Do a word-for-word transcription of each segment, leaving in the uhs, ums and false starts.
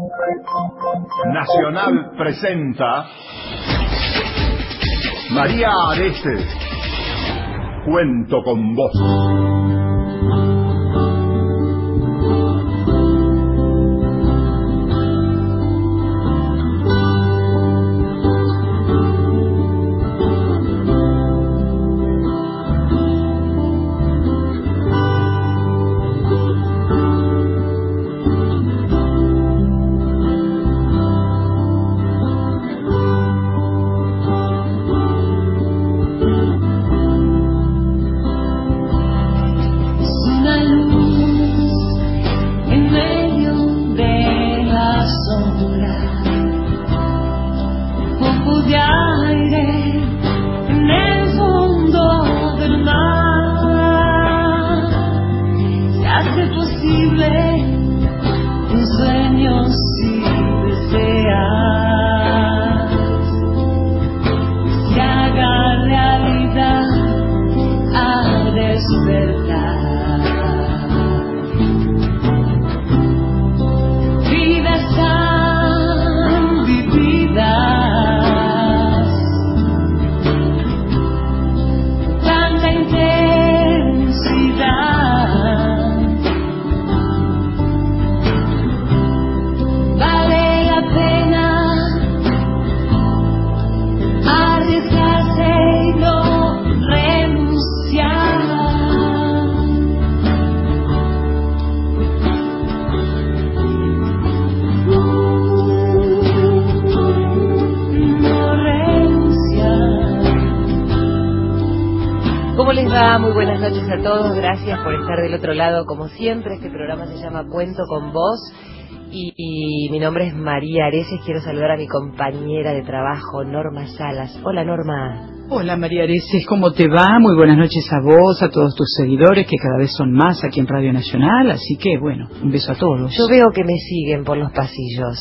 Nacional presenta María Areces, Cuento con Vos. Muy buenas noches a todos, gracias por estar del otro lado. Como siempre, este programa se llama Cuento con Vos y, y mi nombre es María Areces. Quiero saludar a mi compañera de trabajo, Norma Salas. Hola, Norma. Hola, María Areces, ¿cómo te va? Muy buenas noches a vos, a todos tus seguidores, que cada vez son más aquí en Radio Nacional, así que, bueno, un beso a todos. Yo veo que me siguen por los pasillos.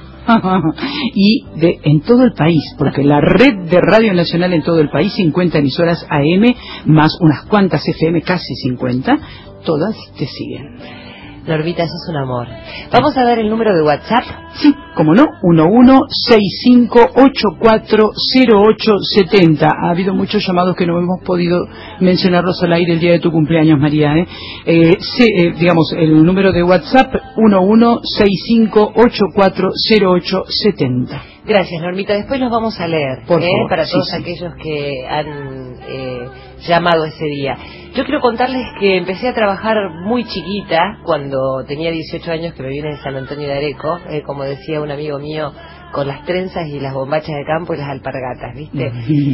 Y de, en todo el país, porque la red de Radio Nacional en todo el país, cincuenta emisoras A M, más unas cuantas F M, casi cincuenta, todas te siguen. Normita, eso es un amor. ¿Vamos a dar el número de WhatsApp? Sí, como no, uno uno seis cinco ocho cuatro cero ocho siete cero. Ha habido muchos llamados que no hemos podido mencionarlos al aire el día de tu cumpleaños, María. ¿eh? Eh, sí, eh, digamos, el número de WhatsApp, uno uno seis cinco ocho cuatro cero ocho siete cero. Gracias, Normita. Después los vamos a leer, Por ¿eh? favor, para sí, todos sí. aquellos que han eh, llamado ese día. Yo quiero contarles que empecé a trabajar muy chiquita, cuando tenía dieciocho años, que me vine de San Antonio de Areco, eh, como decía un amigo mío, con las trenzas y las bombachas de campo y las alpargatas, ¿viste?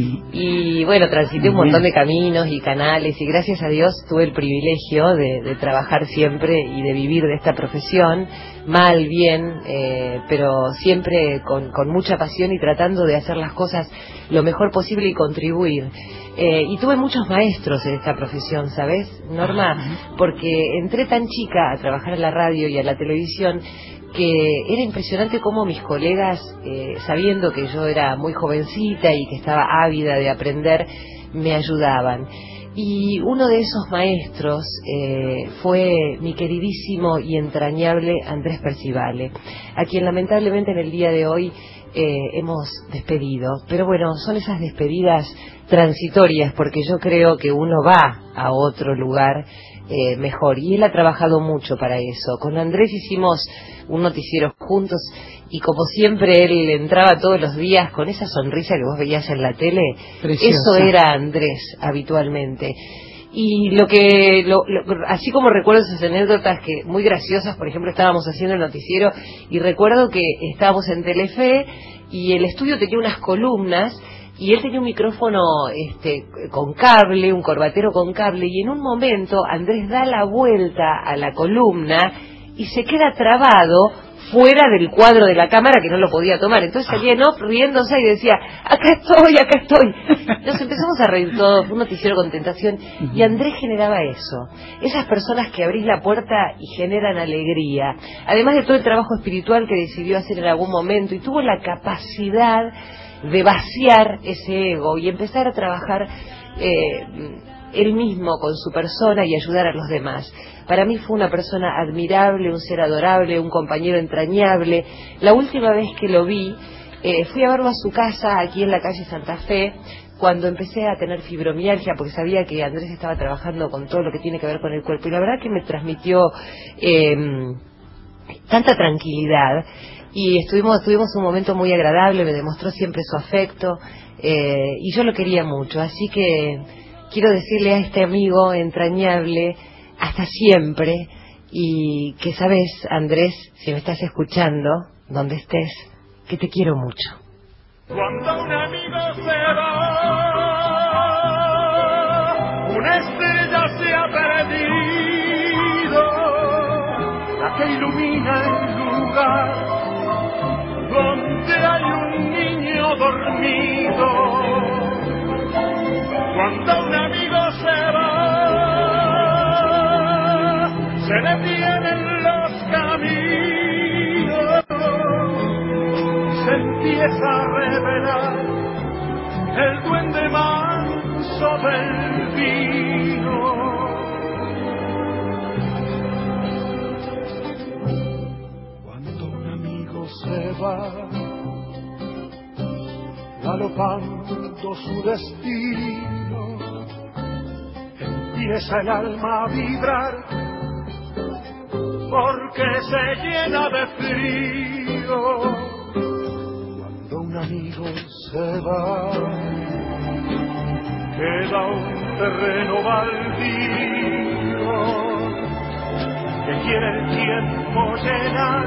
Y bueno, transité un montón de caminos y canales y gracias a Dios tuve el privilegio de, de trabajar siempre y de vivir de esta profesión, mal, bien, eh, pero siempre con, con mucha pasión y tratando de hacer las cosas lo mejor posible y contribuir. Eh, y tuve muchos maestros en esta profesión, ¿sabes, Norma? Porque entré tan chica a trabajar en la radio y a la televisión que era impresionante cómo mis colegas, eh, sabiendo que yo era muy jovencita y que estaba ávida de aprender, me ayudaban. Y uno de esos maestros eh, fue mi queridísimo y entrañable Andrés Percivale, a quien lamentablemente en el día de hoy eh, hemos despedido. Pero bueno, son esas despedidas transitorias, porque yo creo que uno va a otro lugar eh, mejor, y él ha trabajado mucho para eso. Con Andrés hicimos un noticiero juntos y como siempre él entraba todos los días con esa sonrisa que vos veías en la tele. Preciosa. Eso era Andrés habitualmente. Y lo que, lo, lo, así como recuerdo esas anécdotas que muy graciosas, por ejemplo, estábamos haciendo el noticiero y recuerdo que estábamos en Telefe y el estudio tenía unas columnas y él tenía un micrófono este, con cable, un corbatero con cable, y en un momento Andrés da la vuelta a la columna y se queda trabado fuera del cuadro de la cámara, que no lo podía tomar. Entonces salía no riéndose y decía, acá estoy, acá estoy. Nos empezamos a reír todos, un noticiero con tentación, y Andrés generaba eso, esas personas que abrís la puerta y generan alegría, además de todo el trabajo espiritual que decidió hacer en algún momento, y tuvo la capacidad de vaciar ese ego y empezar a trabajar eh, él mismo con su persona y ayudar a los demás. Para mí fue una persona admirable, un ser adorable, un compañero entrañable. La última vez que lo vi, eh, fui a verlo a su casa, aquí en la calle Santa Fe, cuando empecé a tener fibromialgia, porque sabía que Andrés estaba trabajando con todo lo que tiene que ver con el cuerpo, y la verdad que me transmitió eh, tanta tranquilidad, y estuvimos tuvimos un momento muy agradable, me demostró siempre su afecto, eh, y yo lo quería mucho, así que quiero decirle a este amigo entrañable, hasta siempre, y que sabes, Andrés, si me estás escuchando, donde estés, que te quiero mucho. Cuando un amigo se va, una estrella se ha perdido, la que ilumina el lugar donde hay un niño dormido. Cuando un amigo se va, se detienen los caminos, se empieza a revelar el duende manso del vino. Cuando un amigo se va, galopando su destino, empieza el alma a vibrar, porque se llena de frío. Un amigo se va, queda un terreno baldío que quiere el tiempo llenar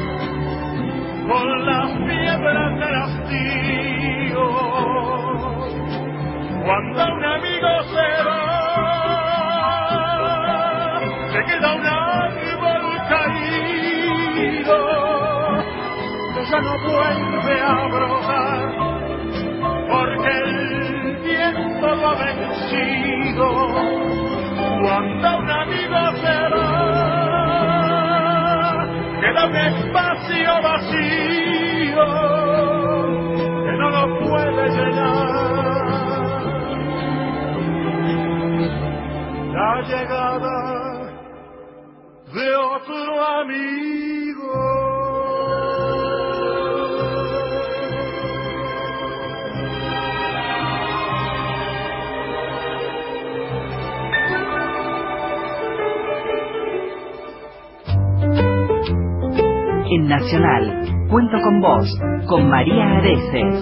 con las piedras del hastío. Cuando un amigo se va, se queda un árbol caído, ya no vuelve a brotar, porque el viento lo ha vencido. Cuando un amigo se va, queda un espacio vacío que no lo puede llenar. La llegada de otro amigo. En Nacional, Cuento con Vos, con María Areces.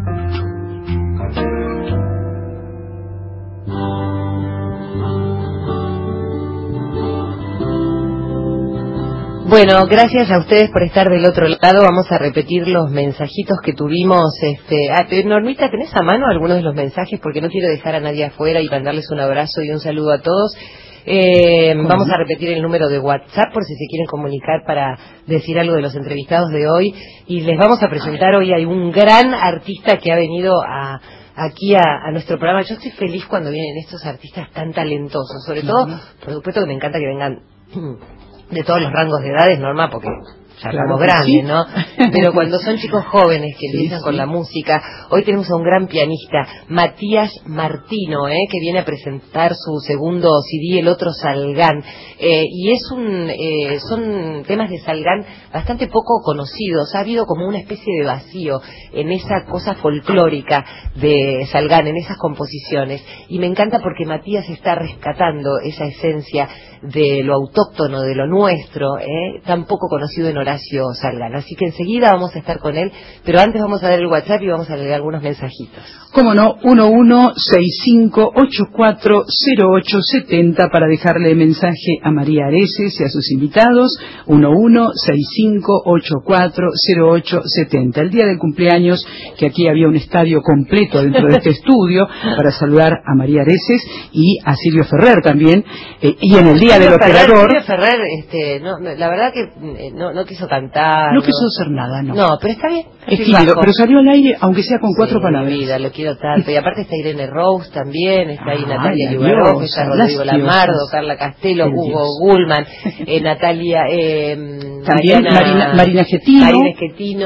Bueno, gracias a ustedes por estar del otro lado. Vamos a repetir los mensajitos que tuvimos. Este, ah, Normita, ¿tenés a mano algunos de los mensajes? Porque no quiero dejar a nadie afuera, y mandarles un abrazo y un saludo a todos. Eh, vamos a repetir el número de WhatsApp por si se quieren comunicar para decir algo de los entrevistados de hoy, y les vamos a presentar hoy a un gran artista que ha venido a, aquí a, a nuestro programa. Yo estoy feliz cuando vienen estos artistas tan talentosos, sobre todo, por supuesto que me encanta que vengan de todos los rangos de edades, Norma, porque ya claro estamos que grandes, sí. ¿no? Pero cuando son chicos jóvenes que sí, empiezan sí. con la música, hoy tenemos a un gran pianista, Matías Martino, ¿eh? Que viene a presentar su segundo C D, El Otro Salgán, eh, y es un, eh, son temas de Salgán bastante poco conocidos. Ha habido como una especie de vacío en esa cosa folclórica de Salgán, en esas composiciones, y me encanta porque Matías está rescatando esa esencia de lo autóctono, de lo nuestro, ¿eh? Tan poco conocido en Horacio Salgán. Así que enseguida vamos a estar con él, pero antes vamos a dar el WhatsApp y vamos a leer algunos mensajitos. Cómo no, uno uno seis cinco ocho cuatro cero ocho siete cero para dejarle mensaje a María Areces y a sus invitados. Uno uno seis cinco ocho cuatro cero ocho siete cero. El día del cumpleaños, que aquí había un estadio completo dentro de este estudio para saludar a María Areces y a Silvio Ferrer también, eh, y en el día del operador. Silvio Ferrer, este, no, no, la verdad que eh, no, no quiso cantar. No quiso hacer nada, no. No, pero está bien. Es tímido, pero salió al aire, aunque sea con cuatro Sí, palabras. mi vida, lo quiero tanto. Y aparte está Irene Rose también, está ahí Ay, Natalia la Yubarov, diosa, está Rodrigo las Lamardo, diosas. Carla Castelo, Qué Hugo dios. Gullman, eh, Natalia, eh, También Mariana, Marina, Marina Getino. Marina Schettino,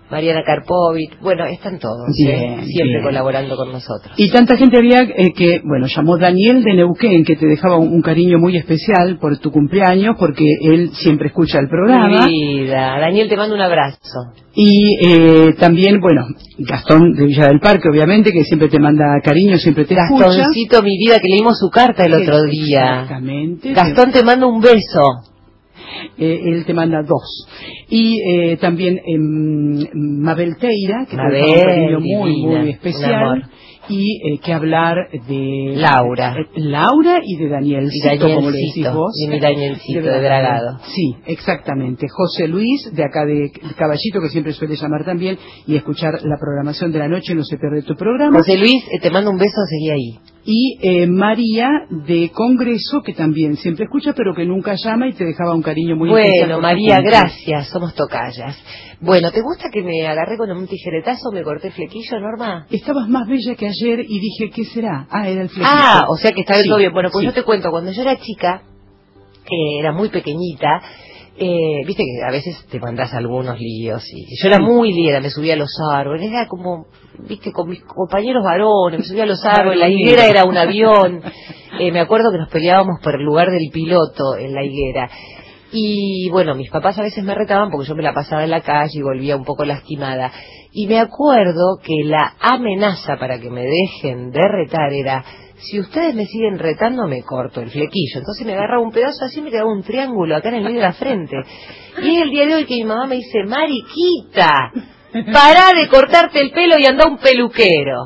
Mariana Karpovich, bueno, están todos, bien, ¿eh? siempre bien. colaborando con nosotros. Y tanta gente había eh, que, bueno, llamó Daniel de Neuquén, que te dejaba un, un cariño muy especial por tu cumpleaños, porque él siempre escucha el programa. Mi vida, Daniel, te mando un abrazo. Y eh, también, bueno, Gastón de Villa del Parque, obviamente, que siempre te manda cariño, siempre te escucha. Gastoncito, mi vida, que leímos su carta el otro día. Exactamente. Gastón, te mando un beso. Eh, él te manda dos. Y eh, también eh, Mabel Teira, que Mabel, te da un cariño muy, divina, muy especial. Y eh, que hablar de Laura. Eh, Laura y de Danielcito, y como le decís vos. Y mi Danielcito, de, de Bragado. Sí, exactamente. José Luis, de acá de Caballito, que siempre suele llamar también y escuchar la programación de la noche, no se pierde tu programa. José Luis, eh, te mando un beso, seguí ahí. Y eh, María de Congreso, que también siempre escucha, pero que nunca llama y te dejaba un cariño muy especial. Bueno, María, gracias, somos tocallas. Bueno, ¿te gusta que me agarré con un tijeretazo, me corté flequillo, Norma? Estabas más bella que ayer y dije, ¿qué será? Ah, era el flequillo. Ah, o sea que está sí, todo bien. Bueno, pues sí. yo te cuento, cuando yo era chica, eh, era muy pequeñita, Eh, viste que a veces te mandás algunos líos y yo era muy liera, me subía a los árboles, era como, viste, con mis compañeros varones, me subía a los árboles, la higuera era un avión, eh, me acuerdo que nos peleábamos por el lugar del piloto en la higuera. Y bueno, mis papás a veces me retaban porque yo me la pasaba en la calle y volvía un poco lastimada. Y me acuerdo que la amenaza para que me dejen de retar era: si ustedes me siguen retando, me corto el flequillo. Entonces me agarraba un pedazo así y me quedaba un triángulo acá en el medio de la frente. Y es el día de hoy que mi mamá me dice: Mariquita, pará de cortarte el pelo y anda a un peluquero.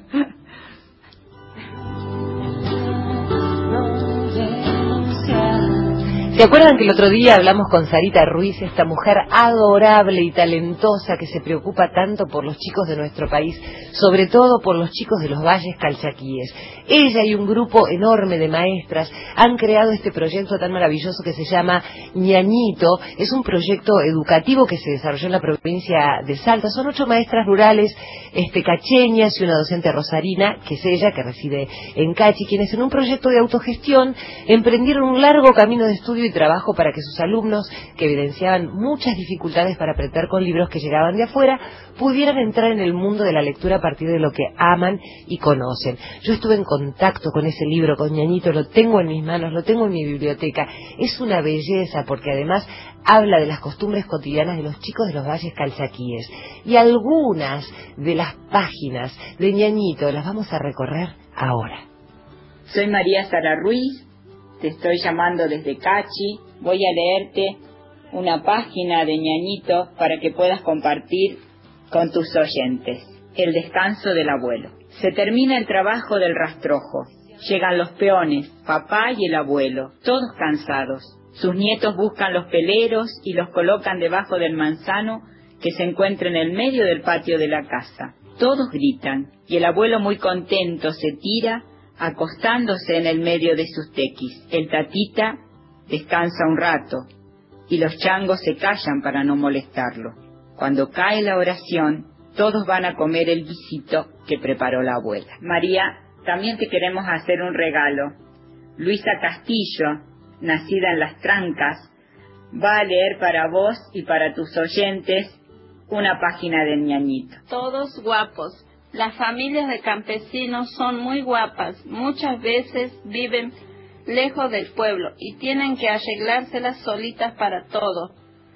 ¿Se acuerdan que el otro día hablamos con Sarita Ruiz, esta mujer adorable y talentosa que se preocupa tanto por los chicos de nuestro país, sobre todo por los chicos de los valles calchaquíes? Ella y un grupo enorme de maestras han creado este proyecto tan maravilloso que se llama Ñañito. Es un proyecto educativo que se desarrolló en la provincia de Salta. Son ocho maestras rurales este, cacheñas y una docente rosarina, que es ella, que reside en Cachi, quienes en un proyecto de autogestión emprendieron un largo camino de estudio y trabajo para que sus alumnos, que evidenciaban muchas dificultades para aprender con libros que llegaban de afuera, pudieran entrar en el mundo de la lectura a partir de lo que aman y conocen. Yo estuve en contacto con ese libro, con Ñañito, lo tengo en mis manos, lo tengo en mi biblioteca. Es una belleza porque además habla de las costumbres cotidianas de los chicos de los valles calchaquíes. Y algunas de las páginas de Ñañito las vamos a recorrer ahora. Soy María Sara Ruiz, te estoy llamando desde Cachi. Voy a leerte una página de Ñañito para que puedas compartir con tus oyentes. El descanso del abuelo. Se termina el trabajo del rastrojo. Llegan los peones, papá y el abuelo, todos cansados. Sus nietos buscan los peleros y los colocan debajo del manzano que se encuentra en el medio del patio de la casa. Todos gritan y el abuelo, muy contento, se tira acostándose en el medio de sus tequis. El tatita descansa un rato y los changos se callan para no molestarlo. Cuando cae la oración, todos van a comer el guisito que preparó la abuela. María, también te queremos hacer un regalo. Luisa Castillo, nacida en Las Trancas, va a leer para vos y para tus oyentes una página del Ñañito. Todos guapos. Las familias de campesinos son muy guapas. Muchas veces viven lejos del pueblo y tienen que arreglárselas solitas para todo.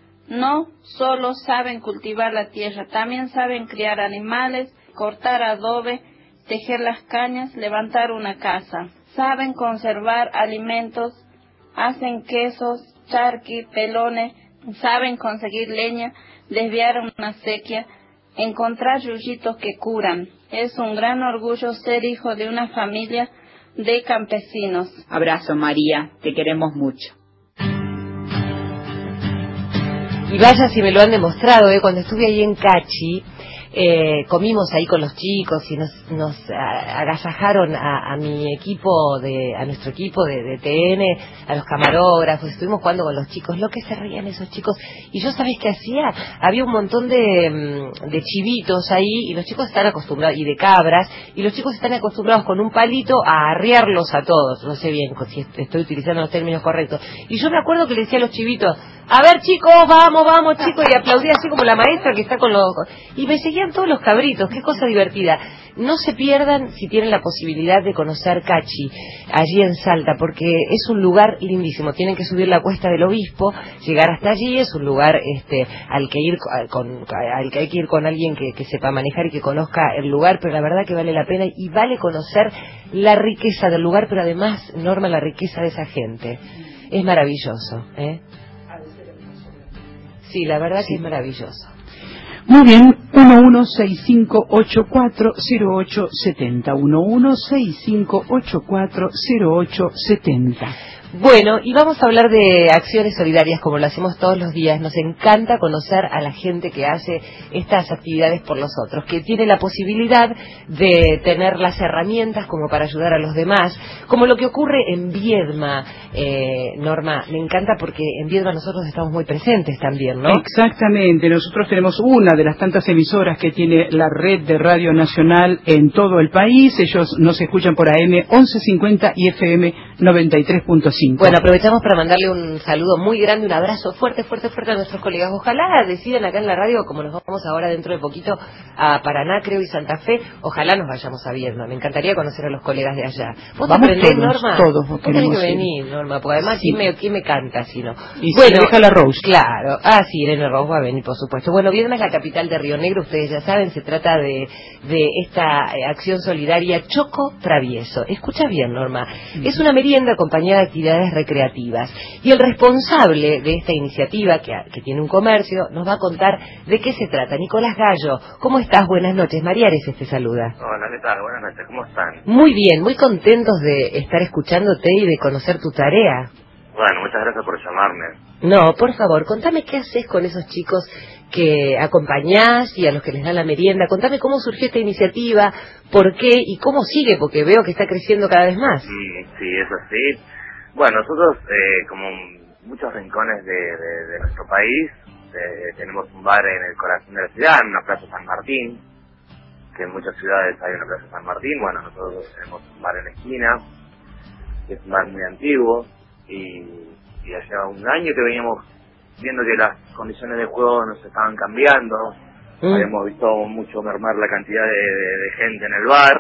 No solo saben cultivar la tierra, también saben criar animales, cortar adobe, tejer las cañas, levantar una casa. Saben conservar alimentos, hacen quesos, charqui, pelones, saben conseguir leña, desviar una sequía, encontrar yuyitos que curan. Es un gran orgullo ser hijo de una familia de campesinos. Abrazo, María, te queremos mucho. Y vaya si me lo han demostrado, ¿eh? Cuando estuve ahí en Cachi, Eh, comimos ahí con los chicos y nos, nos a, agasajaron a, a mi equipo, de a nuestro equipo de, de T N, a los camarógrafos, estuvimos jugando con los chicos, lo que se reían esos chicos. Y yo, ¿sabés qué hacía? Había un montón de, de chivitos ahí y los chicos están acostumbrados, y de cabras, y los chicos están acostumbrados con un palito a arriarlos a todos, no sé bien si estoy utilizando los términos correctos. Y yo me acuerdo que le decía a los chivitos, a ver chicos, vamos, vamos chicos, y aplaudía así como la maestra que está con los... Y me seguían todos los cabritos, qué cosa divertida. No se pierdan, si tienen la posibilidad de conocer Cachi, allí en Salta, porque es un lugar lindísimo. Tienen que subir la Cuesta del Obispo, llegar hasta allí, es un lugar este al que ir con, al que hay que ir con alguien que, que sepa manejar y que conozca el lugar, pero la verdad que vale la pena y vale conocer la riqueza del lugar, pero además, Norma, la riqueza de esa gente. Es maravilloso, ¿eh? Sí, la verdad que es maravilloso. Muy bien, uno uno seis cinco ocho cuatro cero ocho siete cero, uno uno seis cinco ocho cuatro cero ocho siete cero. Bueno, y vamos a hablar de acciones solidarias como lo hacemos todos los días. Nos encanta conocer a la gente que hace estas actividades por los otros, que tiene la posibilidad de tener las herramientas como para ayudar a los demás, como lo que ocurre en Viedma, eh, Norma. Me encanta porque en Viedma nosotros estamos muy presentes también, ¿no? Exactamente, nosotros tenemos una de las tantas emisoras que tiene la red de Radio Nacional en todo el país. Ellos nos escuchan por A M once cincuenta y F M noventa y tres punto cinco. Bueno, aprovechamos para mandarle un saludo muy grande, un abrazo fuerte, fuerte, fuerte a nuestros colegas. Ojalá decidan acá en la radio, como nos vamos ahora dentro de poquito a Paraná, creo, y Santa Fe, ojalá nos vayamos a Viedma. Me encantaría conocer a los colegas de allá. ¿Vos vamos te aprendés, todos, Norma? todos Vos tenés que venir, ir. Norma, porque además, sí. ¿quién, me, ¿quién me canta si no? Y bueno, si deja la Rose. Claro, ah, sí, Irene Rose va a venir, por supuesto. Bueno, Viedma es la capital de Río Negro, ustedes ya saben, se trata de, de esta eh, acción solidaria Choco Travieso. Escucha bien, Norma, mm. es una merienda acompañada de actividades recreativas. Y el responsable de esta iniciativa, que, que tiene un comercio, nos va a contar de qué se trata. Nicolás Gallo, ¿cómo estás? Buenas noches. María Areces te saluda. Hola, ¿qué tal? Buenas noches, ¿cómo están? Muy bien, muy contentos de estar escuchándote y de conocer tu tarea. Bueno, muchas gracias por llamarme. No, por favor, contame qué haces con esos chicos que acompañás y a los que les dan la merienda. Contame cómo surgió esta iniciativa, por qué y cómo sigue, porque veo que está creciendo cada vez más. Sí, sí, eso sí. Bueno, nosotros, eh, como muchos rincones de, de, de nuestro país, eh, tenemos un bar en el corazón de la ciudad, en una plaza San Martín, que en muchas ciudades hay una plaza San Martín. Bueno, nosotros tenemos un bar en la esquina, que es un bar muy antiguo, y, y hace un año que veníamos viendo que las condiciones de juego nos estaban cambiando, mm. habíamos visto mucho mermar la cantidad de, de, de gente en el bar.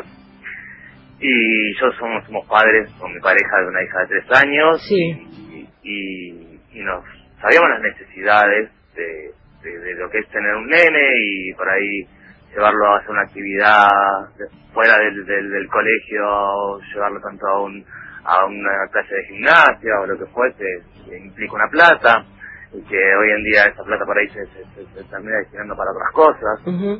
Y yo somos, somos padres con mi pareja de una hija de tres años. Sí. Y, y, y nos sabíamos las necesidades de, de, de lo que es tener un nene y por ahí llevarlo a hacer una actividad fuera del, del, del colegio, llevarlo tanto a un a una clase de gimnasia o lo que fuese, que implica una plata, y que hoy en día esa plata por ahí se, se, se, se termina destinando para otras cosas. Uh-huh.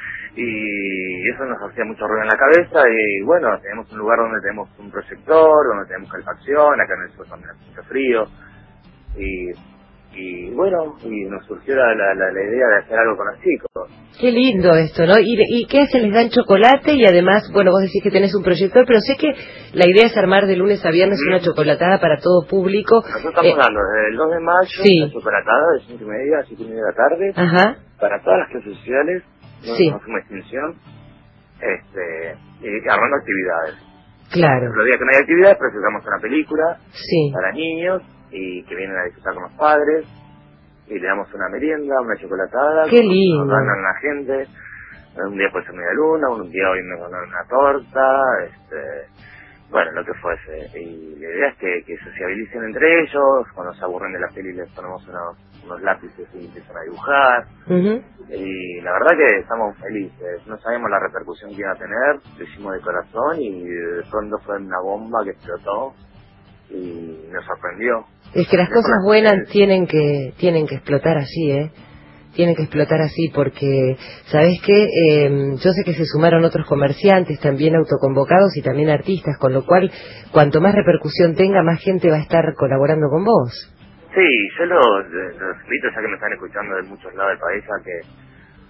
Y eso nos hacía mucho ruido en la cabeza. Y bueno, tenemos un lugar donde tenemos un proyector, donde tenemos calefacción, acá en el sur también hace mucho frío, y, y bueno, y nos surgió la, la, la idea de hacer algo con los chicos. Qué lindo esto, ¿no? ¿Y, y qué hacen? Les dan chocolate y además, bueno, vos decís que tenés un proyector, pero sé que la idea es armar de lunes a viernes mm. una chocolatada para todo público. Nosotros estamos eh, dando desde el dos de mayo sí. una chocolatada de cinco y media a siete y media de la tarde. Ajá. Para todas las clases sociales. No, sí. no hacemos extinción, este, y armando actividades. Claro. Los días que no hay actividades presentamos una película sí. para niños y que vienen a disfrutar con los padres, y le damos una merienda, una chocolatada. Qué lindo. Nos ganan la gente. Un día puede ser media luna, un día hoy me ganaron una torta, este, bueno, lo que fuese. Y la idea es que, que sociabilicen entre ellos. Cuando se aburren de la peli les ponemos unos, unos lápices y empiezan a dibujar. Uh-huh. Y la verdad que estamos felices. No sabemos la repercusión que iba a tener, lo hicimos de corazón y de pronto fue una bomba que explotó y nos sorprendió. Es que las Después cosas buenas tienen que tienen que explotar así, ¿eh? Tienen que explotar así porque, ¿sabés qué? Eh, yo sé que se sumaron otros comerciantes, también autoconvocados y también artistas, con lo cual, cuanto más repercusión tenga, más gente va a estar colaborando con vos. Sí, yo los, los invito, ya que me están escuchando de muchos lados del país, a que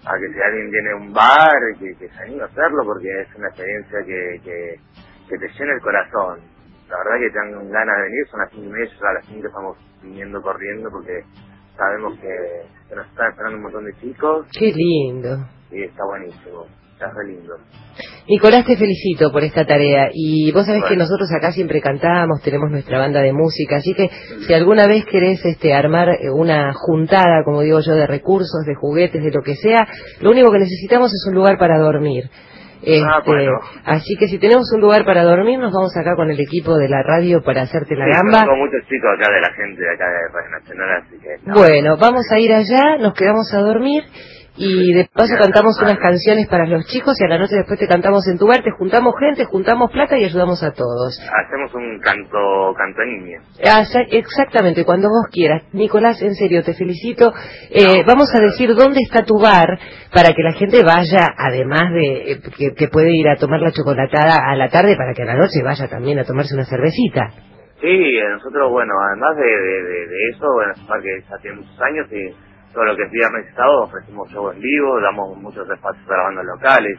a que si alguien tiene un bar, que, que se anime a hacerlo, porque es una experiencia que, que, que te llena el corazón. La verdad que tengan ganas de venir, son las cinco y media, a las cinco estamos viniendo corriendo porque sabemos que, que nos están esperando un montón de chicos. Qué lindo. Y está buenísimo, está re lindo. Nicolás, te felicito por esta tarea, y vos sabés bueno. que nosotros acá siempre cantamos, tenemos nuestra banda de música, así que si alguna vez querés este, armar una juntada, como digo yo, de recursos, de juguetes, de lo que sea, lo único que necesitamos es un lugar para dormir. Este, ah, bueno. Así que si tenemos un lugar para dormir, nos vamos acá con el equipo de la radio para hacerte la sí, gamba. Tengo muchos chicos acá de la gente de acá de Radio Nacional, así que... No. Bueno, vamos a ir allá, nos quedamos a dormir y de paso cantamos unas canciones para los chicos y a la noche después te cantamos en tu bar, te juntamos gente, juntamos plata y ayudamos a todos. Hacemos un canto, canto niña. Ah, exactamente, cuando vos quieras. Nicolás, en serio, te felicito. Eh, vamos a decir dónde está tu bar para que la gente vaya, además de eh, que, que puede ir a tomar la chocolatada a la tarde, para que a la noche vaya también a tomarse una cervecita. Sí, nosotros, bueno, además de, de, de, de eso, bueno, es un bar que ya tiene muchos años y todo lo que es viernes y sábado ofrecemos show en vivo, damos muchos espacios para bandas locales.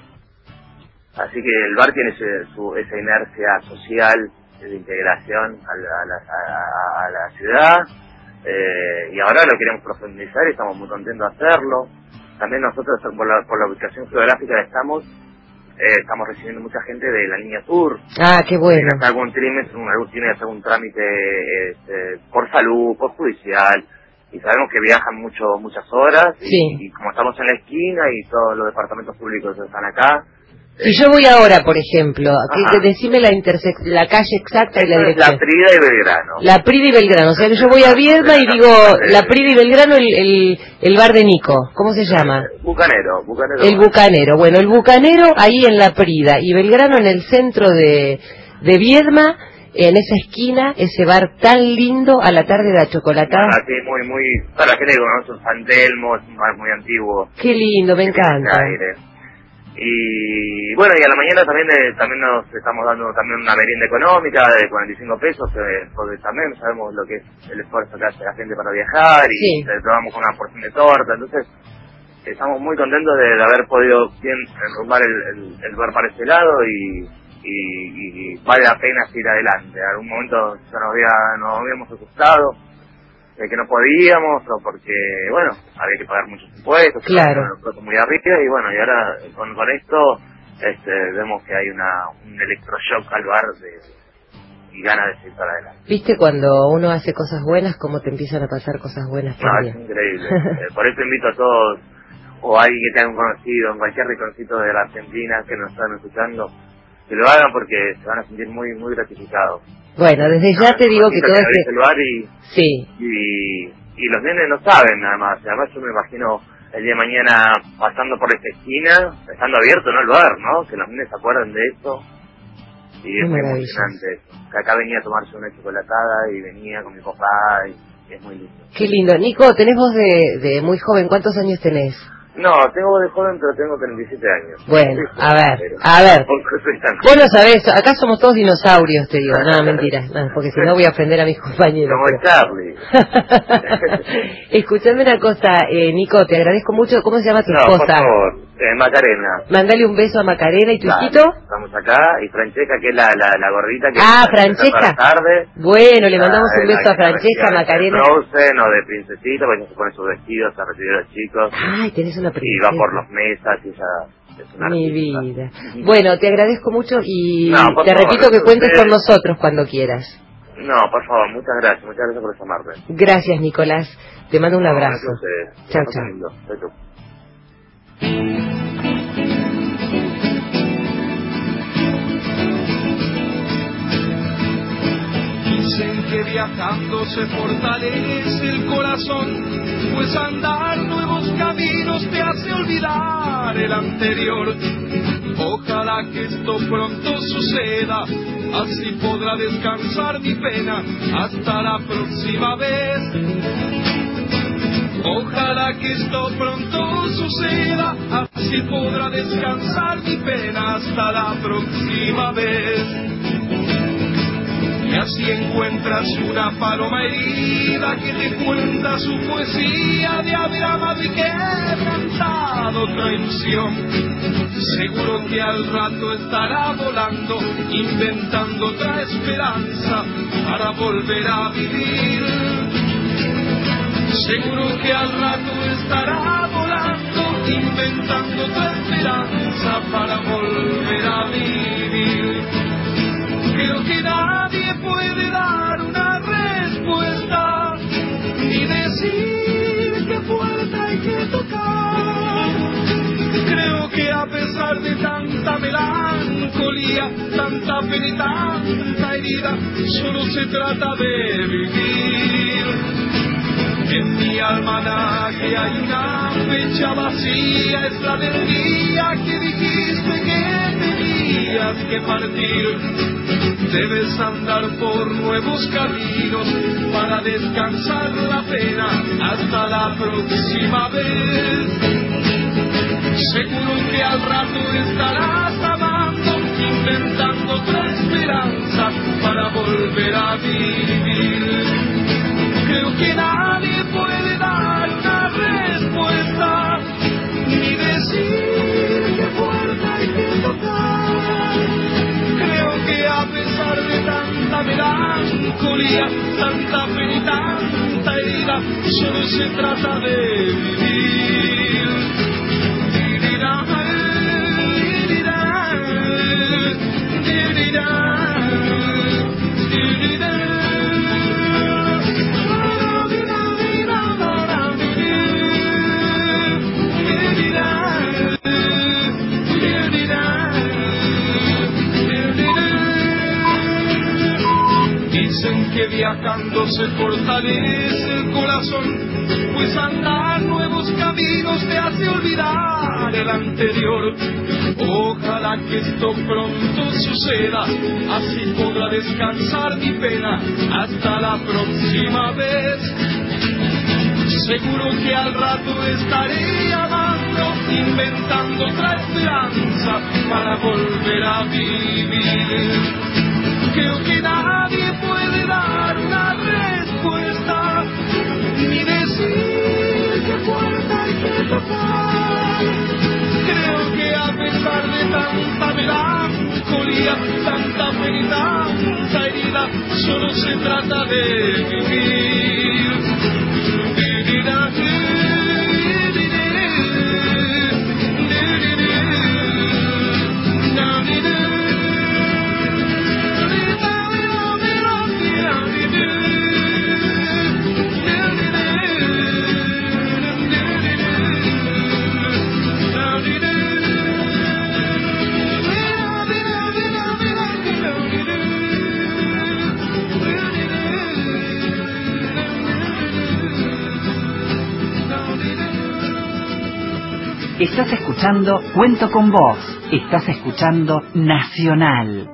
Así que el bar tiene ese, su, esa inercia social de integración a la, a la, a, a la ciudad. Eh, y ahora lo queremos profundizar y estamos muy contentos de hacerlo. También nosotros, por la, por la ubicación geográfica que estamos, eh, estamos recibiendo mucha gente de la línea sur. Ah, qué bueno. Tiene algún trámite, tiene que hacer un trámite este, por salud, por judicial. Y sabemos que viajan mucho muchas horas y, sí. y como estamos en la esquina y todos los departamentos públicos están acá. Si eh, yo voy ahora, por ejemplo, que, decime la intersec la calle exacta y la dirección. La Prida y Belgrano. La Prida y Belgrano, o sea que yo voy a Viedma y digo, la Prida y Belgrano, el, el, el bar de Nico, ¿cómo se llama? Bucanero, Bucanero. El Bucanero, bueno, el Bucanero ahí en la Prida y Belgrano en el centro de, de Viedma. En esa esquina, ese bar tan lindo, a la tarde de la chocolatada. Ah, sí, muy, muy, para la gente que conoce San Telmo, es un bar muy antiguo. Qué lindo, me encanta. Y bueno, y a la mañana también eh, también nos estamos dando también una merienda económica de cuarenta y cinco pesos, eh, porque también sabemos lo que es el esfuerzo que hace la gente para viajar y sí. le probamos con una porción de torta, entonces estamos muy contentos de, de haber podido bien enrumbar el, el, el bar para ese lado y Y, y, y vale la pena seguir adelante. En algún momento ya nos, había, nos habíamos asustado de que no podíamos o porque, bueno, había que pagar muchos impuestos, claro, muy arriba y bueno, y ahora con, con esto este, vemos que hay una un electroshock al bar de, y ganas de seguir para adelante. ¿Viste cuando uno hace cosas buenas, cómo te empiezan a pasar cosas buenas también? No, es increíble. eh, por eso invito a todos, o a alguien que tenga un conocido, en cualquier rinconcito de la Argentina que nos están escuchando, que lo hagan porque se van a sentir muy muy gratificados. Bueno, desde ya te digo que todo este... el bar y, sí. y, y los nenes no saben nada más. Además yo me imagino el día de mañana pasando por esta esquina, estando abierto, ¿no? El bar, ¿no? Que los nenes se acuerden de esto. Y es muy emocionante eso. Que acá venía a tomarse una chocolatada y venía con mi papá y, y es muy lindo. Qué lindo. Nico, tenés voz de, de muy joven. ¿Cuántos años tenés? No, tengo de joven, pero tengo treinta y siete años. Bueno, sí, a ver, pero, a ver. Vos lo sabés, acá somos todos dinosaurios, te digo. No, mentira, no, porque si no voy a ofender a mis compañeros. Como el Charlie. Escuchame una cosa, eh, Nico, te agradezco mucho. ¿Cómo se llama tu no, esposa? Por favor, eh, Macarena. Mándale un beso a Macarena y tu claro, hijito. Estamos acá, y Francesca, que es la, la, la gordita que ah, está Francesca. tarde. Bueno, le mandamos ah, un beso la, a Francesca, la, Macarena. De Frozen o de princesita, porque se pone sus vestidos a recibir a los chicos. Ay, tenés una princesa. Y va por los mesas y ella es una Mi artista. vida. Bueno, te agradezco mucho y no, te favor, repito que cuentes ustedes... con nosotros cuando quieras. No, por favor, muchas gracias, muchas gracias por llamarme. Gracias, Nicolás. Te mando un no, abrazo. Chao, chao. chao. Dicen que viajando se fortalece el corazón, pues andar nuevos caminos te hace olvidar el anterior. Ojalá que esto pronto suceda, así podrá descansar mi pena hasta la próxima vez. Ojalá que esto pronto suceda, así podrá descansar mi pena hasta la próxima vez. Y así encuentras una paloma herida que te cuenta su poesía de haber amado y quebrantado otra ilusión. Seguro que al rato estará volando, inventando otra esperanza para volver a vivir. Seguro que al rato estará volando, inventando otra esperanza para volver a vivir. Creo que nadie puede dar una respuesta, ni decir qué puerta hay que tocar. Creo que a pesar de tanta melancolía, tanta pena y tanta herida, solo se trata de vivir. En mi almanaque hay una fecha vacía, es la del día que dijiste que tenías que partir. Debes andar por nuevos caminos para descansar la pena hasta la próxima vez. Seguro que al rato estarás amando, inventando otra esperanza para volver a vivir. Creo que nadie puede dar una respuesta, ni decir qué puerta hay que tocar. Creo que a pesar de tanta melancolía, tanta pena y tanta herida, solo se trata de vivir. Dicen que viajando se fortalece el corazón, pues andar nuevos caminos te hace olvidar el anterior. Ojalá que esto pronto suceda, así podrá descansar mi pena hasta la próxima vez. Seguro que al rato estaré amando, inventando otra esperanza para volver a vivir. Creo que nadie puede dar una respuesta, ni decir qué puerta hay que tocar. Creo que a pesar de tanta melancolía, tanta pena y tanta herida, solo se trata de vivir. Estás escuchando Cuento con Vos. Estás escuchando Nacional.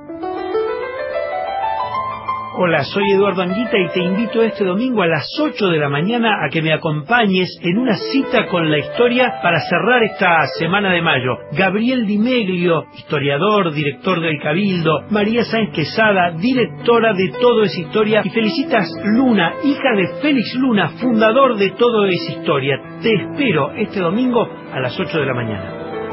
Hola, soy Eduardo Anguita y te invito este domingo a las ocho de la mañana a que me acompañes en una cita con la historia para cerrar esta semana de mayo. Gabriel Di Meglio, historiador, director del Cabildo, María Sáenz Quesada, directora de Todo es Historia, y Felicitas Luna, hija de Félix Luna, fundador de Todo es Historia. Te espero este domingo a las ocho de la mañana.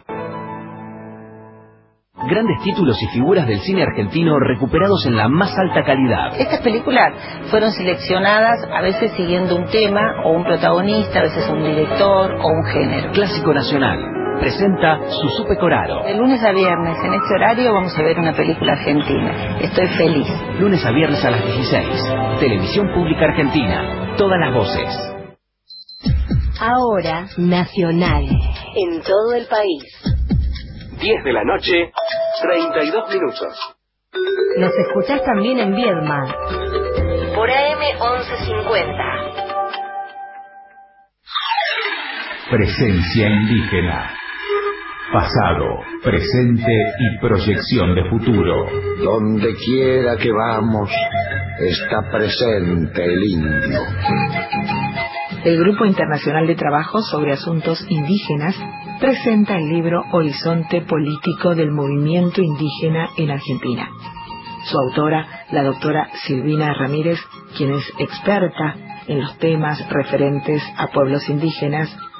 Grandes títulos y figuras del cine argentino recuperados en la más alta calidad. Estas películas fueron seleccionadas a veces siguiendo un tema o un protagonista, a veces un director o un género. Clásico Nacional presenta Susupe Coraro. De lunes a viernes en este horario vamos a ver una película argentina. Estoy feliz. Lunes a viernes a las dieciséis. Televisión Pública Argentina. Todas las voces. Ahora, Nacional. En todo el país. diez de la noche, treinta y dos minutos. Nos escuchás también en Viedma. Por A M once cincuenta. Presencia indígena. Pasado, presente y proyección de futuro. Donde quiera que vamos, está presente el indio. El Grupo Internacional de Trabajo sobre Asuntos Indígenas presenta el libro Horizonte Político del Movimiento Indígena en Argentina. Su autora, la doctora Silvina Ramírez, quien es experta en los temas referentes a pueblos indígenas,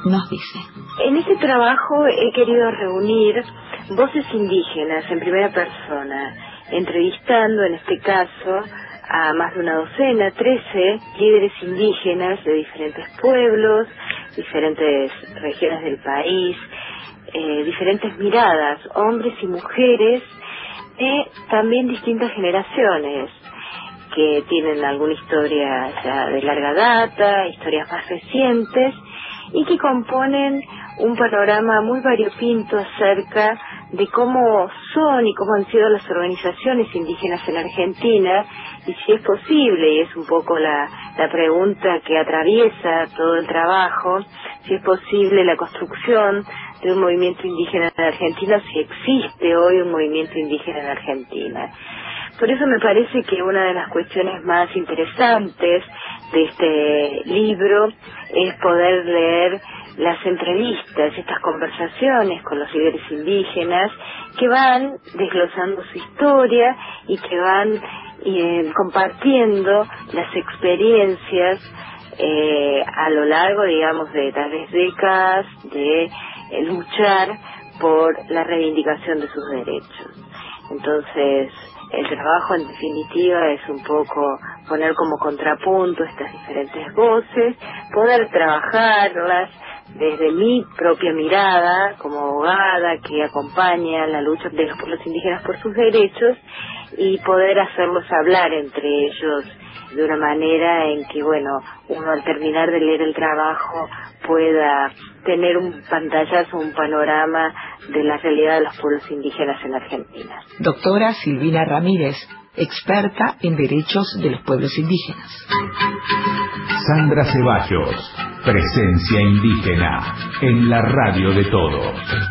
nos dice. En este trabajo he querido reunir voces indígenas en primera persona, entrevistando en este caso a más de una docena, trece líderes indígenas de diferentes pueblos, diferentes regiones del país, eh, diferentes miradas, hombres y mujeres de también distintas generaciones, que tienen alguna historia ya de larga data, historias más recientes, y que componen un panorama muy variopinto acerca de cómo son y cómo han sido las organizaciones indígenas en Argentina, y si es posible, y es un poco la, la pregunta que atraviesa todo el trabajo, si es posible la construcción de un movimiento indígena en Argentina, si existe hoy un movimiento indígena en Argentina. Por eso me parece que una de las cuestiones más interesantes de este libro es poder leer las entrevistas, estas conversaciones con los líderes indígenas que van desglosando su historia y que van eh, compartiendo las experiencias eh, a lo largo, digamos, de tal vez décadas de eh, luchar por la reivindicación de sus derechos. Entonces, el trabajo en definitiva es un poco poner como contrapunto estas diferentes voces, poder trabajarlas desde mi propia mirada como abogada que acompaña la lucha de los pueblos indígenas por sus derechos, y poder hacerlos hablar entre ellos de una manera en que, bueno, uno al terminar de leer el trabajo pueda tener un pantallazo, un panorama de la realidad de los pueblos indígenas en Argentina. Doctora Silvina Ramírez, experta en derechos de los pueblos indígenas. Sandra Ceballos, presencia indígena en la radio de todos.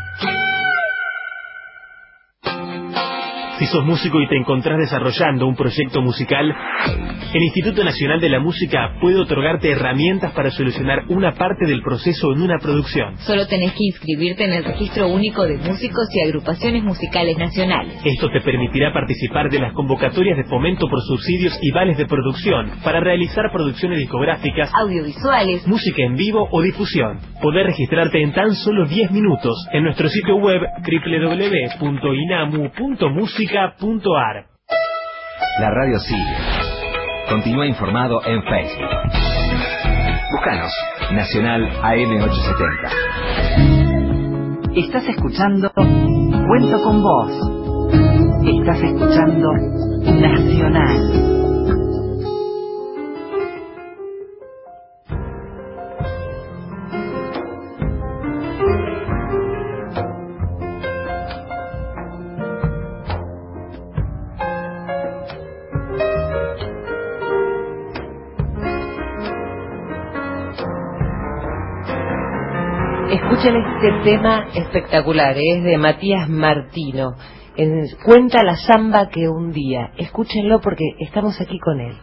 Si sos músico y te encontrás desarrollando un proyecto musical, el Instituto Nacional de la Música puede otorgarte herramientas para solucionar una parte del proceso en una producción. Solo tenés que inscribirte en el Registro Único de Músicos y Agrupaciones Musicales Nacionales. Esto te permitirá participar de las convocatorias de fomento por subsidios y vales de producción para realizar producciones discográficas, audiovisuales, música en vivo o difusión. Podés registrarte en tan solo diez minutos en nuestro sitio web doble u doble u doble u punto inamu punto musica punto ar. La radio sigue. Continúa informado en Facebook. Búscanos, Nacional A M ochocientos setenta. Estás escuchando Cuento con Vos. Estás escuchando Nacional. Escuchen este tema espectacular, es de Matías Martino. En, cuenta la samba que un día. Escúchenlo porque estamos aquí con él.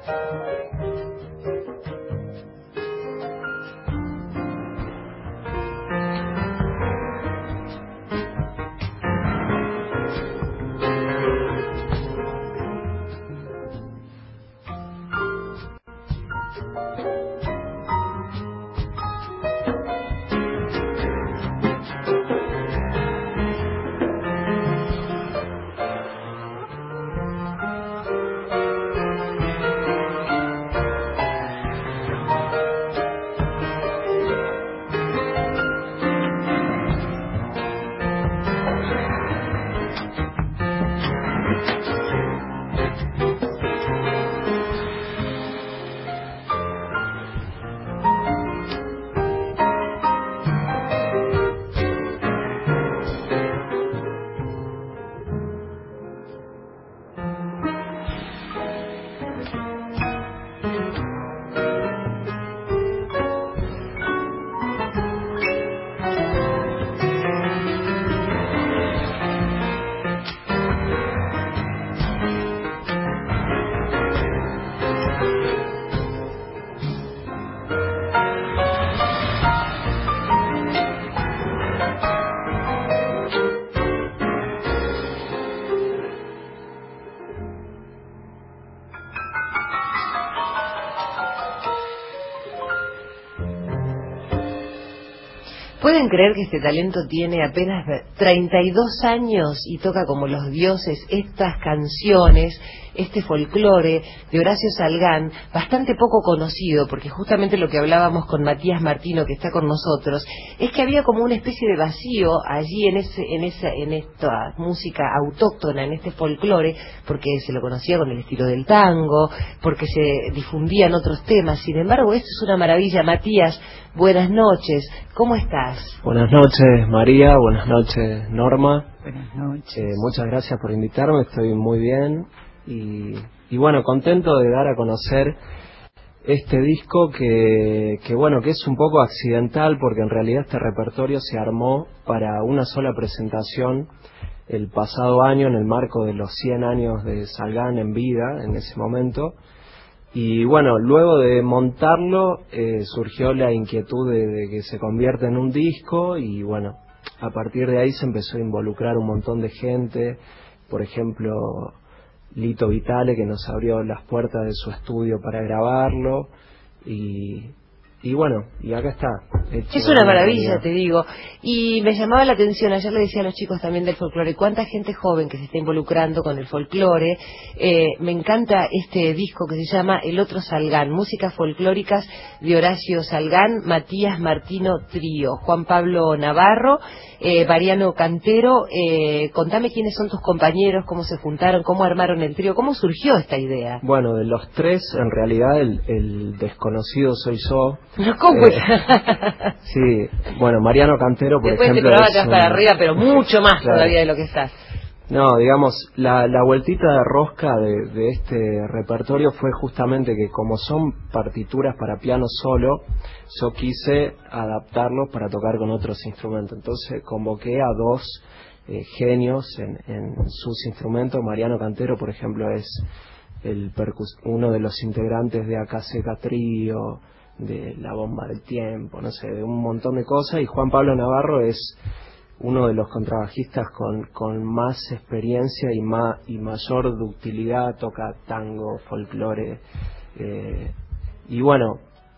¿Pueden creer que este talento tiene apenas treinta y dos años y toca como los dioses estas canciones, este folclore de Horacio Salgán, bastante poco conocido, porque justamente lo que hablábamos con Matías Martino, que está con nosotros, es que había como una especie de vacío allí en ese, en esa, en esta música autóctona, en este folclore, porque se lo conocía con el estilo del tango, porque se difundían otros temas. Sin embargo, esto es una maravilla. Matías, buenas noches, ¿cómo estás? Buenas noches, María, buenas noches, Norma. Buenas noches. Eh, muchas gracias por invitarme, estoy muy bien. Y, y bueno, contento de dar a conocer este disco que, que bueno, que es un poco accidental, porque en realidad este repertorio se armó para una sola presentación el pasado año en el marco de los cien años de Salgán en vida, en ese momento. Y bueno, luego de montarlo eh, surgió la inquietud de, de que se convierta en un disco, y bueno, a partir de ahí se empezó a involucrar un montón de gente, por ejemplo Lito Vitale, que nos abrió las puertas de su estudio para grabarlo, y, y bueno, y acá está. Es una maravilla, te digo. Y me llamaba la atención, ayer le decía a los chicos también del folclore, cuánta gente joven que se está involucrando con el folclore. Eh, me encanta este disco que se llama El Otro Salgán, músicas folclóricas de Horacio Salgán, Matías Martino Trío, Juan Pablo Navarro, eh, Mariano Cantero. Eh, contame quiénes son tus compañeros, cómo se juntaron, cómo armaron el trío, cómo surgió esta idea. Bueno, de los tres, en realidad el, el desconocido soy yo. ¿Cómo? Eh, sí, bueno, Mariano Cantero, por Después ejemplo, te probaba es atrás un... para arriba, pero mucho más Claro. todavía de lo que estás. No, digamos, la, la vueltita de rosca de, de este repertorio fue justamente que, como son partituras para piano solo, yo quise adaptarlos para tocar con otros instrumentos. Entonces convoqué a dos eh, genios en, en sus instrumentos. Mariano Cantero, por ejemplo, es el percus uno de los integrantes de Acá Seca Trío, de La Bomba del Tiempo, no sé, de un montón de cosas. Y Juan Pablo Navarro es uno de los contrabajistas con, con más experiencia y, ma, y mayor ductilidad, toca tango, folclore. Eh, y bueno,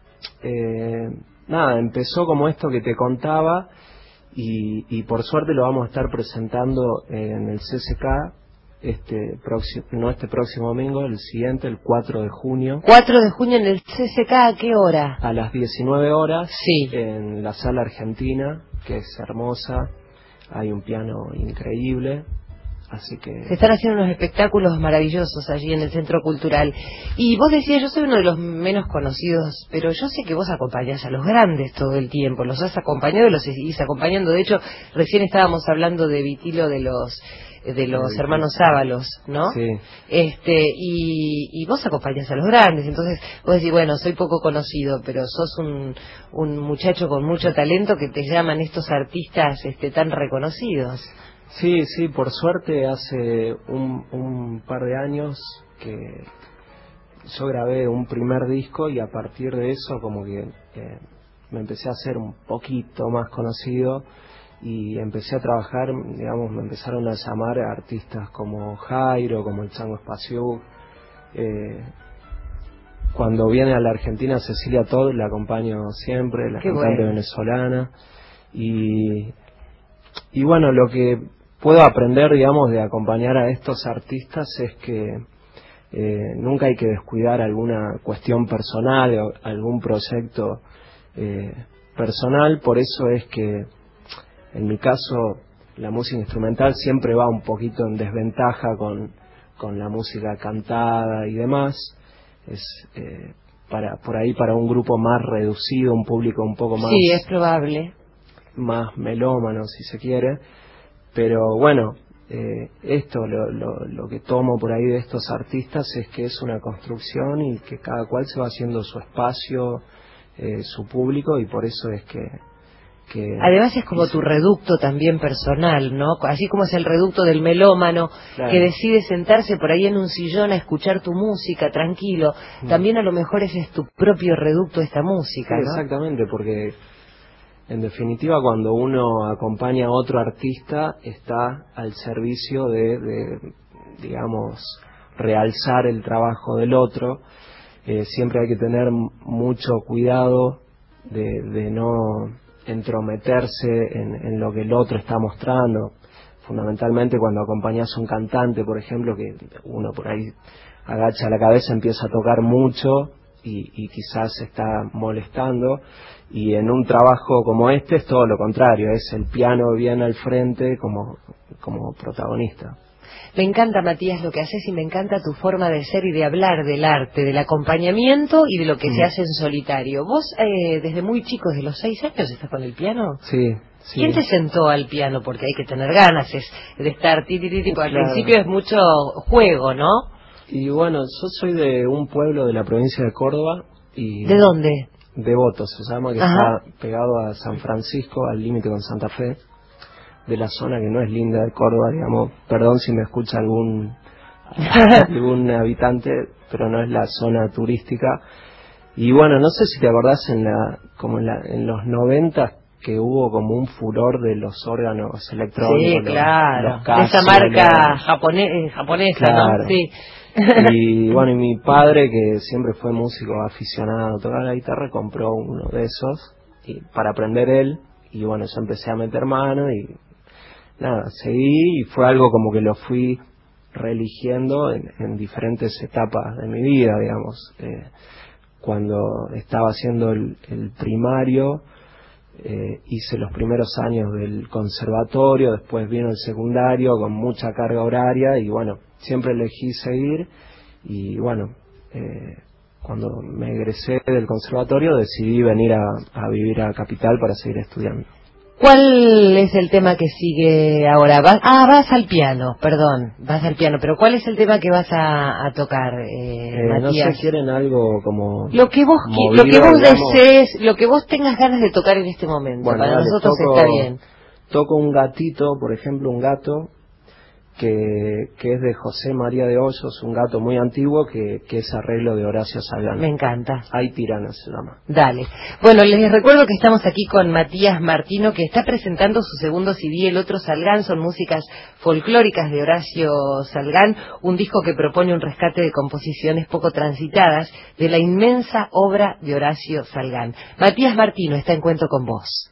eh, nada, empezó como esto que te contaba, y, y por suerte lo vamos a estar presentando en el C S K, este próximo, no este próximo domingo, el siguiente, el cuatro de junio. cuatro de junio en el C S K, ¿a qué hora? A las diecinueve horas, sí, en la Sala Argentina, que es hermosa, hay un piano increíble, así que... Se están haciendo unos espectáculos maravillosos allí en el Centro Cultural. Y vos decías, yo soy uno de los menos conocidos, pero yo sé que vos acompañás a los grandes todo el tiempo, los has acompañado y los seguís acompañando. De hecho, recién estábamos hablando de Vitilo de los... de los sí, hermanos Ábalos, ¿no? Sí. Este, y, y vos acompañás a los grandes, entonces vos decís, bueno, soy poco conocido, pero sos un, un muchacho con mucho talento que te llaman estos artistas este, tan reconocidos. Sí, sí, por suerte hace un, un par de años que yo grabé un primer disco y a partir de eso como que eh, me empecé a hacer un poquito más conocido y empecé a trabajar, digamos, me empezaron a llamar artistas como Jairo, como el Chango Espaciú. Eh, cuando viene a la Argentina Cecilia Todd la acompaño siempre, la Qué cantante bueno. venezolana. Y, y bueno, lo que puedo aprender, digamos, de acompañar a estos artistas es que eh, nunca hay que descuidar alguna cuestión personal o algún proyecto eh, personal. Por eso es que en mi caso la música instrumental siempre va un poquito en desventaja con, con la música cantada y demás. Es eh, para por ahí para un grupo más reducido, un público un poco más, Sí, es probable. más melómano si se quiere, pero bueno, eh, esto lo, lo, lo que tomo por ahí de estos artistas es que es una construcción y que cada cual se va haciendo su espacio, eh, su público, y por eso es que Que Además es como tu reducto también personal, ¿no? Así como es el reducto del melómano, claro, que decide sentarse por ahí en un sillón a escuchar tu música tranquilo, mm. también a lo mejor ese es tu propio reducto esta música, sí, ¿no? exactamente, porque en definitiva cuando uno acompaña a otro artista está al servicio de, de digamos, realzar el trabajo del otro. Eh, siempre hay que tener mucho cuidado de, de no entrometerse en, en lo que el otro está mostrando. Fundamentalmente cuando acompañas a un cantante, por ejemplo, que uno por ahí agacha la cabeza, empieza a tocar mucho y, y quizás se está molestando, y en un trabajo como este es todo lo contrario, es el piano bien al frente como, como protagonista. Me encanta, Matías, lo que haces, y me encanta tu forma de ser y de hablar del arte, del acompañamiento y de lo que mm. se hace en solitario. Vos, eh, desde muy chico, desde los seis años, ¿estás con el piano? Sí, sí. ¿Quién te sentó al piano? Porque hay que tener ganas es de estar ti, ti, ti, ti. Al claro. principio es mucho juego, ¿no? Y bueno, yo soy de un pueblo de la provincia de Córdoba. Y ¿De dónde? Devoto, se llama, que Ajá. está pegado a San Francisco, al límite con Santa Fe, de la zona que no es linda de Córdoba, digamos. Perdón si me escucha algún algún habitante, pero no es la zona turística. Y bueno, no sé si te acordás en la como en, la, en los noventa que hubo como un furor de los órganos electrónicos. Sí, claro. Los Casio, esa marca los... japone, japonesa, claro. ¿no? Sí. Y bueno, y mi padre, que siempre fue músico aficionado a tocar la guitarra, compró uno de esos y para aprender él. Y bueno, yo empecé a meter mano y nada, seguí, y fue algo como que lo fui reeligiendo en, en diferentes etapas de mi vida, digamos. Eh, cuando estaba haciendo el, el primario, eh, hice los primeros años del conservatorio, después vino el secundario con mucha carga horaria y bueno, siempre elegí seguir. Y bueno, eh, cuando me egresé del conservatorio decidí venir a, a vivir a Capital para seguir estudiando. ¿Cuál es el tema que sigue ahora? ¿Vas? Ah, vas al piano, perdón, vas al piano, pero ¿cuál es el tema que vas a, a tocar, eh, eh, Matías? No sé, quieren algo como lo que vos movido, lo que vos digamos. desees, lo que vos tengas ganas de tocar en este momento. Bueno, para dale, nosotros toco, está bien. Toco un gatito, por ejemplo, un gato que, que es de José María de Hoyos, un gato muy antiguo que, que es arreglo de Horacio Salgán. Me encanta. Hay tiranas se llama. Dale. Bueno, les recuerdo que estamos aquí con Matías Martino, que está presentando su segundo C D, El Otro Salgán. Son músicas folclóricas de Horacio Salgán, un disco que propone un rescate de composiciones poco transitadas de la inmensa obra de Horacio Salgán. Matías Martino está en Cuento con Vos.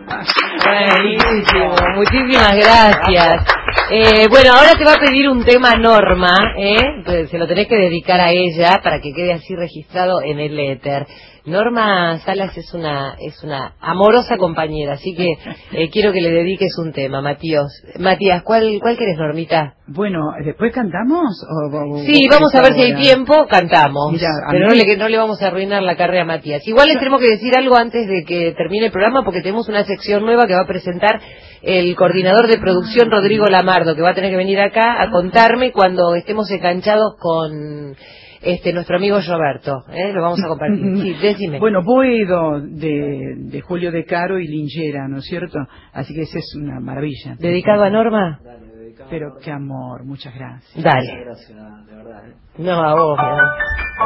Buenísimo, muchísimas gracias. Eh, bueno, ahora te va a pedir un tema Norma, ¿eh? Pues se lo tenés que dedicar a ella para que quede así registrado en el éter. Norma Salas es una es una amorosa compañera, así que eh, quiero que le dediques un tema, Matías. Matías, ¿cuál cuál querés, Normita? Bueno, ¿después cantamos? O, o, Sí, o vamos a ver si hay ahora? tiempo, cantamos. Mira, pero mí... no le, no le vamos a arruinar la carrera a Matías. Igual les tenemos que decir algo antes de que termine el programa, porque tenemos una sección nueva que va a presentar el coordinador de producción, Rodrigo Lamardo, que va a tener que venir acá a contarme cuando estemos enganchados con este nuestro amigo Roberto. ¿eh? Lo vamos a compartir. Sí, decime. Bueno, Boedo de, de Julio De Caro y Lingera, ¿no es cierto? Así que esa es una maravilla. ¿Dedicado a Norma? Pero qué amor, muchas gracias. Dale. Muchas gracias, de verdad. ¿eh? No, a vos, mi amor.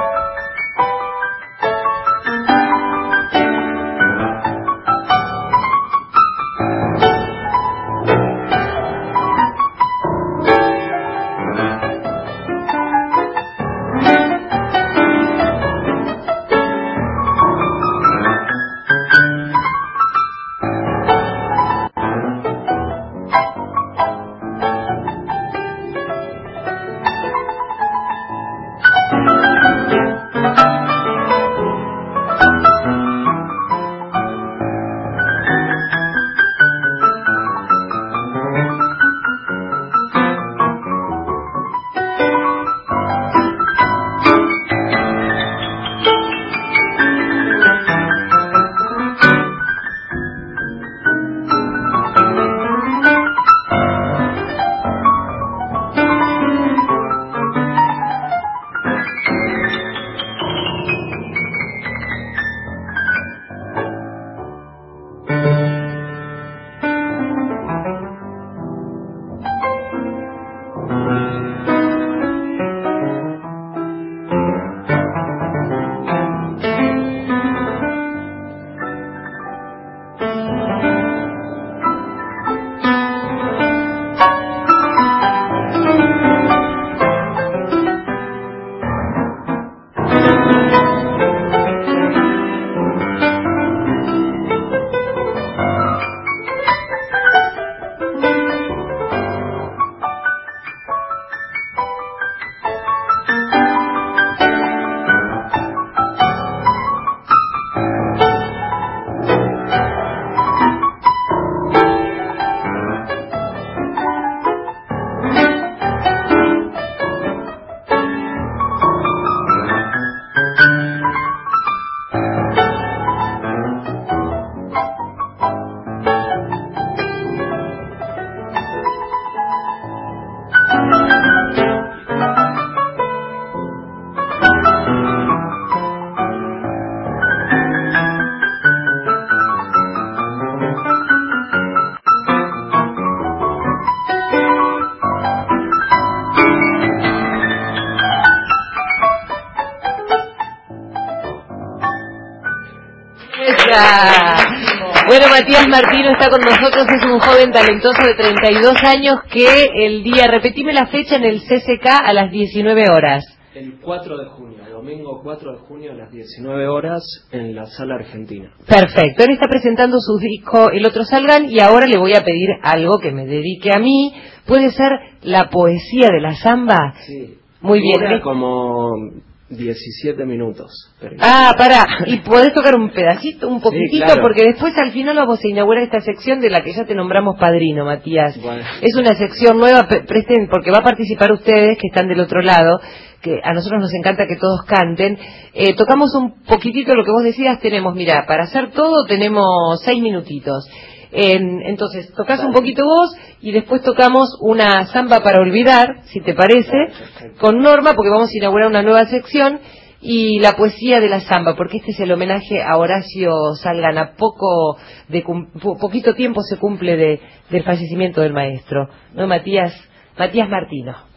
Bueno, Matías Martino está con nosotros, es un joven talentoso de treinta y dos años que el día, repetime la fecha, en el C C K a las diecinueve horas. El cuatro de junio, el domingo cuatro de junio a las diecinueve horas en la Sala Argentina. Perfecto, él está presentando su disco El Otro Salgan y ahora le voy a pedir algo que me dedique a mí. ¿Puede ser la poesía de la samba? Sí. Muy bien. Dura como diecisiete minutos. Pero... Ah, pará, y podés tocar un pedacito, un poquitito, sí, claro. Porque después al final vamos a inaugurar esta sección de la que ya te nombramos padrino, Matías. Bueno. Es una sección nueva, presten, porque va a participar ustedes que están del otro lado, que a nosotros nos encanta que todos canten. Eh, tocamos un poquitito lo que vos decías, tenemos, mira, para hacer todo tenemos seis minutitos. En, entonces, tocas un poquito vos y después tocamos una samba para olvidar, si te parece, con Norma, porque vamos a inaugurar una nueva sección, y la poesía de la samba, porque este es el homenaje a Horacio Salgan. A poco de po, poquito tiempo se cumple de, del fallecimiento del maestro, ¿no, Matías? Matías Martino.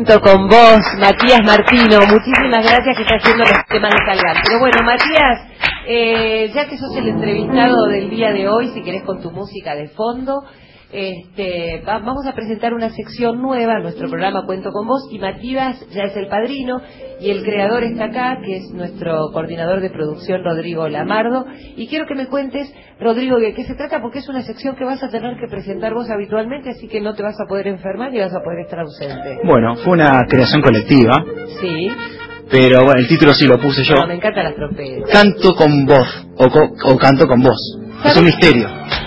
Cuento con vos, Matías Martino. Muchísimas gracias que está haciendo los temas de Salgan. Pero bueno, Matías, eh, ya que sos el entrevistado del día de hoy, si querés con tu música de fondo, este, va, vamos a presentar una sección nueva, nuestro programa Cuento con vos, y Matías ya es el padrino, y el creador está acá, que es nuestro coordinador de producción, Rodrigo Lamardo, y quiero que me cuentes, Rodrigo, de qué se trata, porque es una sección que vas a tener que presentar vos habitualmente, así que no te vas a poder enfermar y vas a poder estar ausente. Bueno, fue una creación colectiva. Sí. Pero bueno, el título sí lo puse yo. No, me encantan las trompetas. Canto con voz, o, co o canto con voz. Es un misterio.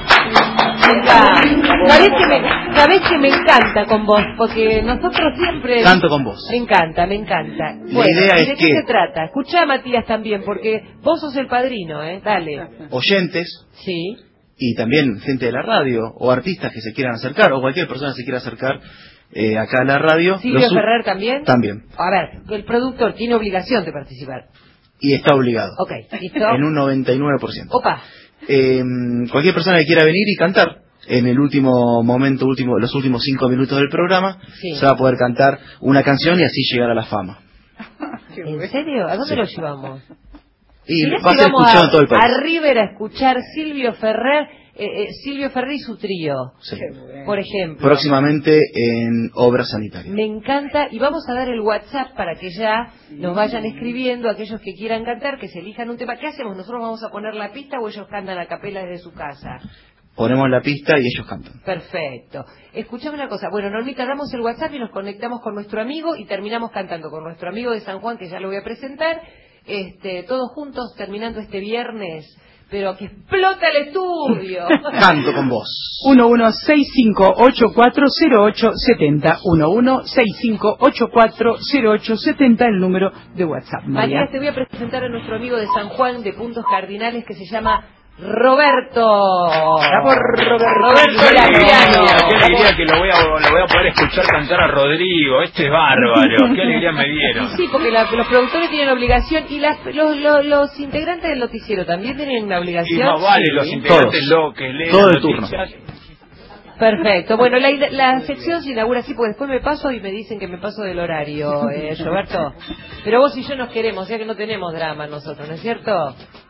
¿Sabés que, me, ¿Sabés que me encanta con vos? Porque nosotros siempre... Canto con vos. Me encanta, me encanta. La bueno, idea ¿y es de que... qué se trata? Escuchá a Matías también, porque vos sos el padrino, ¿eh? Dale. Oyentes. Sí. Y también gente de la radio, o artistas que se quieran acercar, o cualquier persona que se quiera acercar eh, acá a la radio. ¿Silvio Ferrer también? También. A ver, el productor tiene obligación de participar. Y está obligado. Ok, ¿listo? En un noventa y nueve por ciento. Opa. Eh, cualquier persona que quiera venir y cantar en el último momento, último, los últimos cinco minutos del programa, sí, se va a poder cantar una canción y así llegar a la fama. ¿En serio? ¿A dónde Sí. lo llevamos? Y Mirá va a si ser vamos escuchado a, en todo el país. a River a escuchar Silvio Ferrer, eh, eh, Silvio Ferrer y su trío, Sí. por ejemplo. Próximamente en Obras Sanitarias. Me encanta, y vamos a dar el WhatsApp para que ya nos vayan escribiendo aquellos que quieran cantar, que se elijan un tema. ¿Qué hacemos? ¿Nosotros vamos a poner la pista o ellos cantan a capela desde su casa? Ponemos la pista y ellos cantan. Perfecto. Escuchame una cosa. Bueno, Normita, damos el WhatsApp y nos conectamos con nuestro amigo y terminamos cantando con nuestro amigo de San Juan, que ya lo voy a presentar. Este, todos juntos terminando este viernes, pero que explota el estudio. Canto con vos. uno uno seis cinco ocho cuatro cero ocho siete cero, uno uno seis cinco ocho cuatro cero ocho siete cero, el número de WhatsApp. María. Matías, te voy a presentar a nuestro amigo de San Juan de Puntos Cardinales que se llama Roberto. Roberto Lapiano. Qué alegría que lo voy, a, lo voy a poder escuchar cantar a Rodrigo. Este es bárbaro. Qué alegría me dieron. Sí, porque la, los productores tienen obligación y las, los, los, los integrantes del noticiero también tienen una obligación. Y más vale, los integrantes lo que leen todo las el turno. noticias. Perfecto. Bueno, la, la sección se inaugura así, porque después me paso y me dicen que me paso del horario, eh, Roberto. Pero vos y yo nos queremos, ya que no tenemos drama nosotros, ¿no es cierto?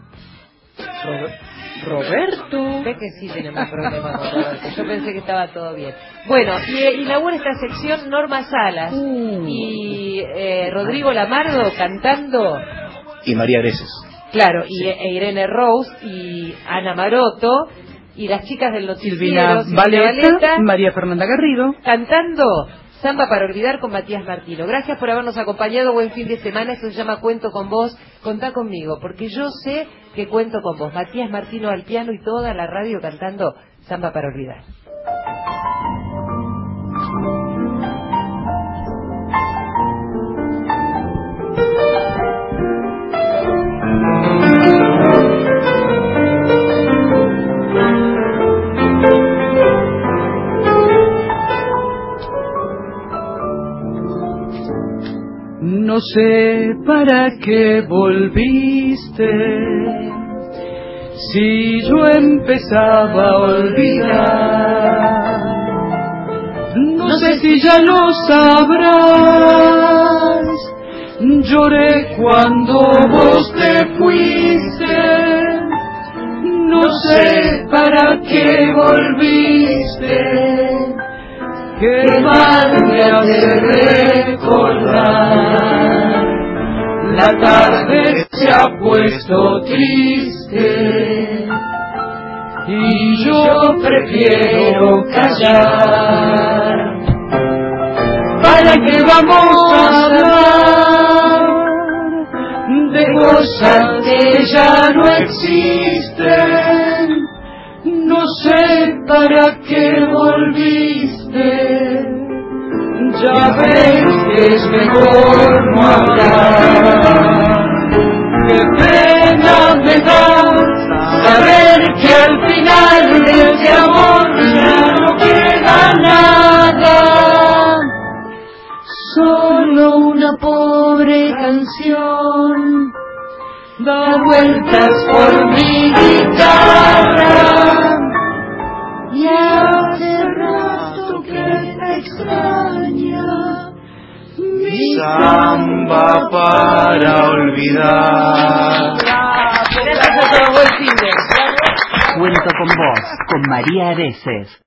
Roberto. Ve que sí tenemos problemas con Roberto. Yo pensé que estaba todo bien. Bueno, y eh, inaugura esta sección Norma Salas Uh. y eh, Rodrigo Lamardo cantando. Y María Greses. Claro, y e Irene Rose y Ana Maroto y las chicas del noticiero, Silvina Silvina Valeta, Valeta, María Fernanda Garrido. cantando Samba para olvidar con Matías Martino. Gracias por habernos acompañado, buen fin de semana. Esto se llama Cuento con vos. Contá conmigo, porque yo sé que cuento con vos. Matías Martino al piano y toda la radio cantando Samba para olvidar. No sé para qué volviste, si yo empezaba a olvidar. No sé si ya lo sabrás, lloré cuando vos te fuiste. No sé para qué volviste, qué mal me hace recordar. La tarde se ha puesto triste y yo prefiero callar. ¿Para qué vamos a hablar de cosas que ya no existen? No sé para qué volviste, ya ves que es mejor no hablar. Qué pena me da saber que al final de este amor ya no queda nada, solo una pobre canción da vueltas por mi guitarra. Y hace rato que te extraña samba para olvidar. Gracias a todos, buen fin de. Cuento con vos, con María Areces.